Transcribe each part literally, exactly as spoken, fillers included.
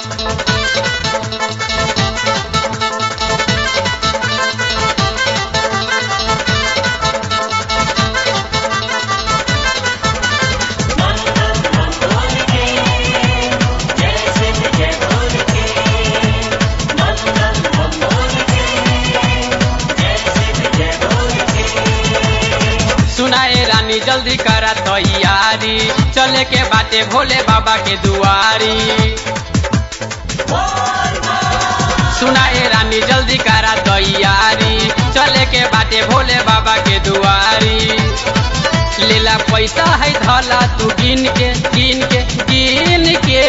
जल्दी करा तैयारी चले के बाटे भोले बाबा के दुआरी। सुनाए रानी जल्दी करा तैयारी चले के बाटे भोले बाबा के दुआरी। लेला पैसा है धला तू गिन के गिन के गिन के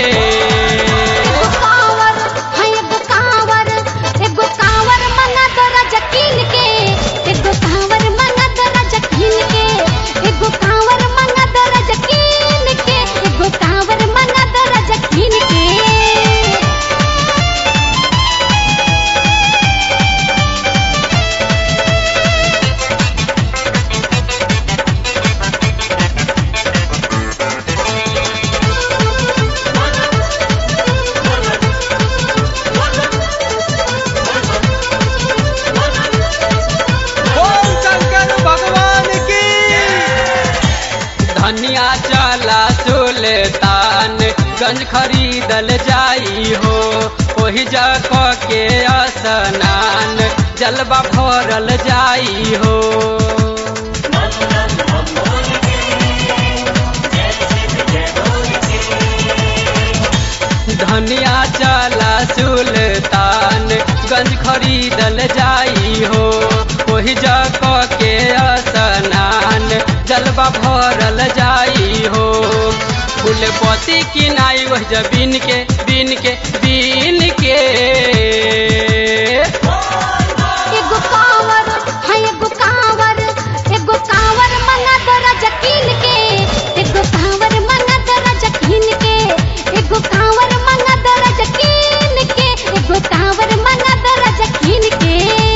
धनिया चला सुल्तान गंज खरीदल जाई हो ओही जगह के स्नान जलवा भरल जाई हो। धनिया चला सुल्तान गंज खरीदल जाई हो ओही जगह के स्नान जलवा भरल जाई हो। फूलपति की नाई वह जबीन के बीन के बीन के एगो कांवर है एगो कांवर एगो कांवर मंगा तोरा जकीन के एगो कांवर मंगा तोरा जकीन के एगो कांवर मंगा तोरा जकीन के एगो कांवर मंगा तोरा जकीन के।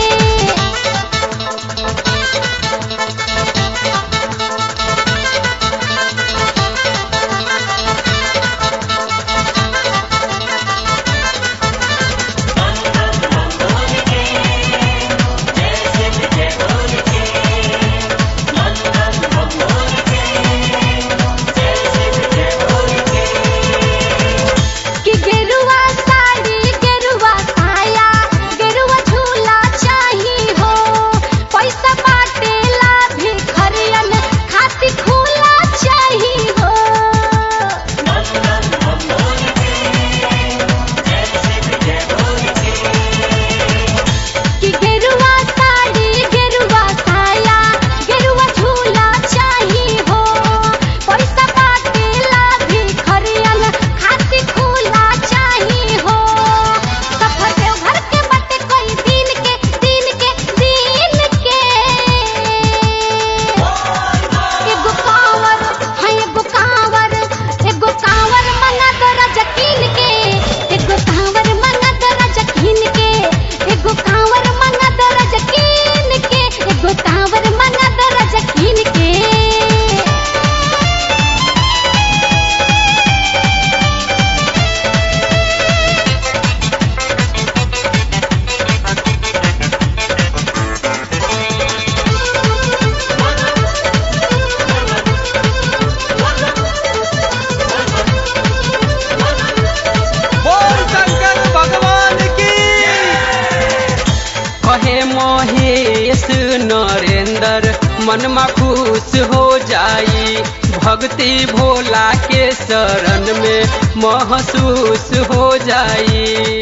नरेंद्र मन में खुश हो जाई भक्ति भोला के शरण में महसूस हो जाई।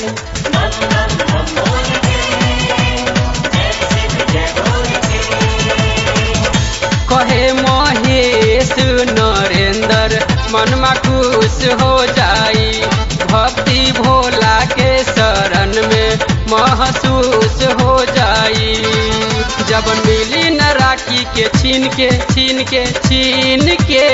कहे महेश नरेंद्र मन में खुश हो जाई भक्ति भोला के शरण में महसूस हो जाई। जब मिली न राखी के छीन के छीन के छीन के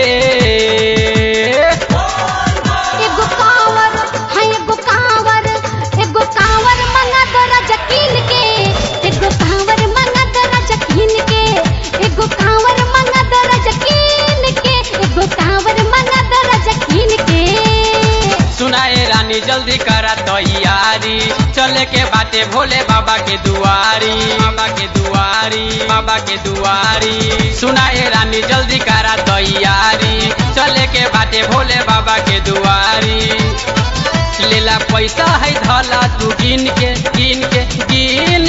एगो कांवर है एगो कांवर एगो कांवर मंगा तोरा जकीन के एगो कांवर मंगा तोरा जकीन के एगो कांवर मंगा तोरा जकीन के एगो कांवर मंगा तोरा जकीन के। सुनाए रानी जल्दी करा तैयारी चले के बाटे भोले बाबा के दुआरी बाबा के दुआरी बाबा के दुआरी सुनाए रानी जल्दी करा तैयारी चले के बाटे भोले बाबा के दुआरी लेला पैसा है धला तू गिन के गिन के गिन